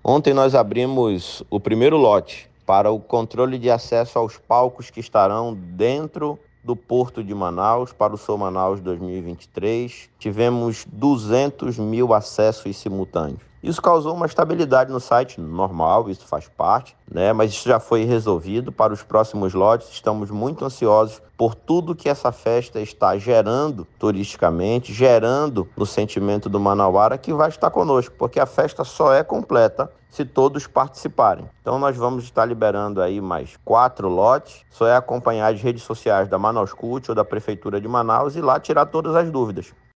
Ontem nós abrimos o primeiro lote para o controle de acesso aos palcos que estarão dentro do Porto de Manaus para o Sou Manaus 2023. Tivemos 200 mil acessos simultâneos. Isso causou uma estabilidade no site, normal, isso faz parte, né? Mas isso já foi resolvido. Para os próximos lotes, estamos muito ansiosos por tudo que essa festa está gerando turisticamente, gerando no sentimento do manauara que vai estar conosco, porque a festa só é completa se todos participarem. Então nós vamos estar liberando aí mais 4 lotes, só é acompanhar as redes sociais da Manaus Cult ou da Prefeitura de Manaus e lá tirar todas as dúvidas.